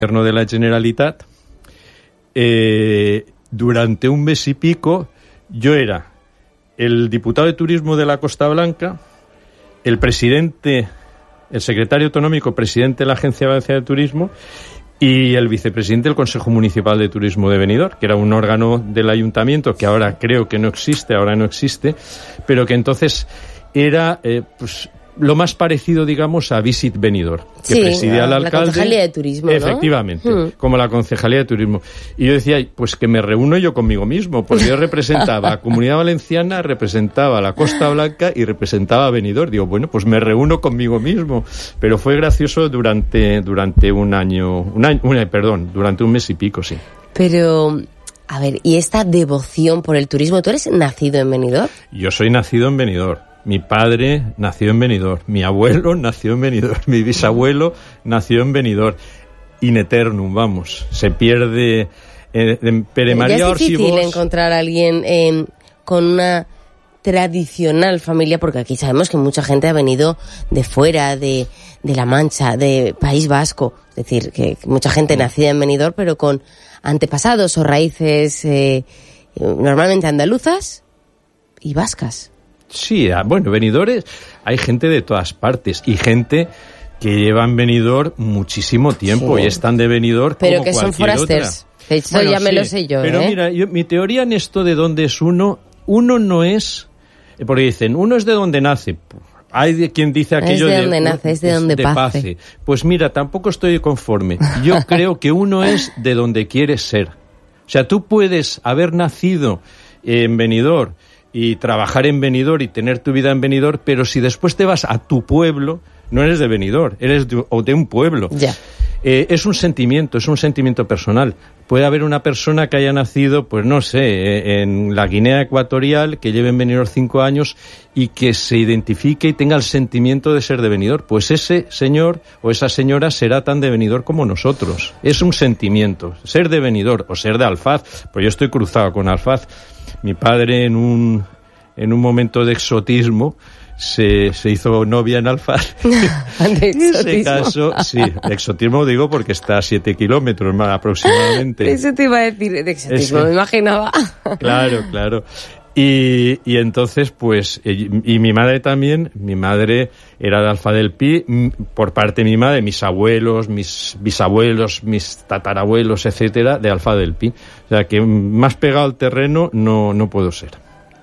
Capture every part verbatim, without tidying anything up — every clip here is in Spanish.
gobierno de la Generalitat, eh, durante un mes y pico yo era el diputado de turismo de la Costa Blanca, el presidente, el secretario autonómico, presidente de la Agencia Valenciana de Turismo y el vicepresidente del Consejo Municipal de Turismo de Benidorm, que era un órgano del ayuntamiento que ahora creo que no existe, ahora no existe, pero que entonces era eh, pues lo más parecido, digamos, a Visit Benidorm, que sí, presidía el alcalde. La Concejalía de Turismo, ¿no? Efectivamente, hmm. como la Concejalía de Turismo. Y yo decía, pues que me reúno yo conmigo mismo, porque yo representaba a Comunidad Valenciana, representaba a la Costa Blanca y representaba a Benidorm. Digo, bueno, pues me reúno conmigo mismo. Pero fue gracioso durante, durante un año, un año, un, perdón, durante un mes y pico, sí. Pero, a ver, ¿y esta devoción por el turismo? ¿Tú eres nacido en Benidorm? Yo soy nacido en Benidorm. Mi padre nació en Benidorm, mi abuelo nació en Benidorm, mi bisabuelo nació en Benidorm. In eternum, vamos, se pierde eh, en Pere María Orsibos. Es difícil Orsibos. encontrar a alguien eh, con una tradicional familia, porque aquí sabemos que mucha gente ha venido de fuera, de, de La Mancha, de País Vasco, es decir, que mucha gente nacida en Benidorm, pero con antepasados o raíces eh, normalmente andaluzas y vascas. Sí, bueno, Benidorm es, hay gente de todas partes y gente que lleva en Benidorm muchísimo tiempo sí. y están de Benidorm como pero que son forasters. Otra. Esto bueno, ya me sí, lo sé yo. Pero ¿eh? mira, yo, mi teoría en esto de dónde es uno, uno no es, porque dicen, uno es de donde nace. Hay quien dice aquello de... de... Es de donde nace, es de donde de pace. pace. Pues mira, tampoco estoy conforme. Yo creo que uno es de donde quiere ser. O sea, tú puedes haber nacido en Benidorm y trabajar en Benidorm y tener tu vida en Benidorm, pero si después te vas a tu pueblo, no eres de Benidorm, eres de, o de un pueblo. Ya. Eh, es un sentimiento, es un sentimiento personal. Puede haber una persona que haya nacido, pues no sé, eh, en la Guinea Ecuatorial, que lleve en Benidorm cinco años y que se identifique y tenga el sentimiento de ser de Benidorm. Pues ese señor o esa señora será tan de Benidorm como nosotros. Es un sentimiento. Ser de Benidorm o ser de Alfaz, pues yo estoy cruzado con Alfaz. Mi padre en un en un momento de exotismo se, se hizo novia en Alfaz. ¿De exotismo? En ese caso, sí, de exotismo digo porque está a siete kilómetros más aproximadamente. Eso te iba a decir, de exotismo, Ese, me imaginaba. Claro, claro. Y, y entonces, pues, y, y mi madre también, mi madre era de Alfaz del Pi, por parte de mi madre, mis abuelos, mis bisabuelos, mis tatarabuelos, etcétera, de Alfaz del Pi. O sea, que más pegado al terreno no, no puedo ser.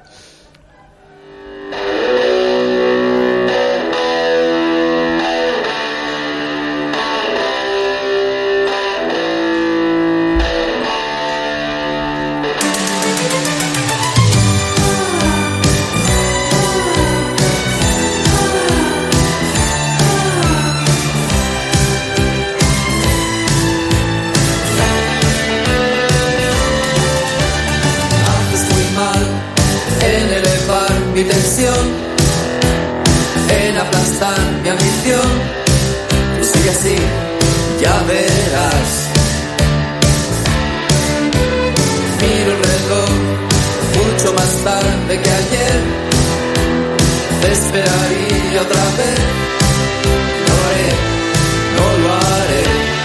Mi tensión en aplastar mi ambición, tú sigue así, ya verás. Miro el reloj mucho más tarde que ayer, te esperaría otra vez. No lo haré, no lo haré.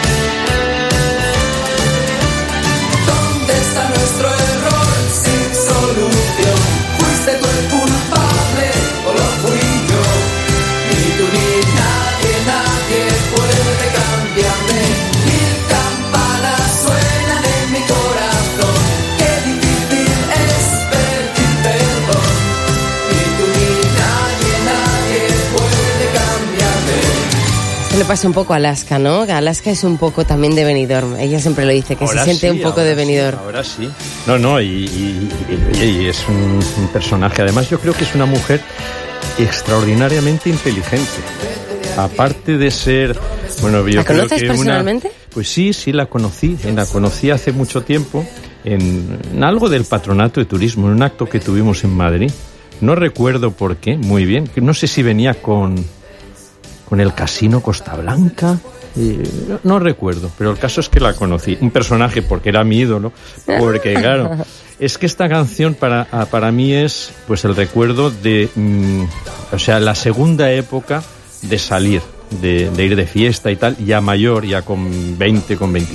¿Dónde está nuestro error sin solución? Fuiste tú el culpable o lo fui yo. Ni tú ni nadie, nadie puede cambiarme. Mil campanas suenan en mi corazón. Qué difícil es pedir perdón. Ni tú ni nadie, nadie puede cambiarme. Se le pasa un poco a Alaska, ¿no? Alaska es un poco también de Benidorm. Ella siempre lo dice, que ahora se siente sí, un poco de Benidorm. Sí, ahora sí. No, no, y, y, y, y es un, un personaje. Además, yo creo que es una mujer extraordinariamente inteligente. Aparte de ser... Bueno, yo ¿La creo conoces que personalmente? Una, pues sí, sí la conocí. La conocí hace mucho tiempo en, en algo del Patronato de Turismo, en un acto que tuvimos en Madrid. No recuerdo por qué, muy bien. No sé si venía con... con el Casino Costa Blanca, eh, no, no recuerdo, pero el caso es que la conocí, un personaje porque era mi ídolo, porque claro, es que esta canción para, para mí es pues el recuerdo de, mm, o sea, la segunda época de salir, de, de ir de fiesta y tal, ya mayor, ya con veinte, con veinticinco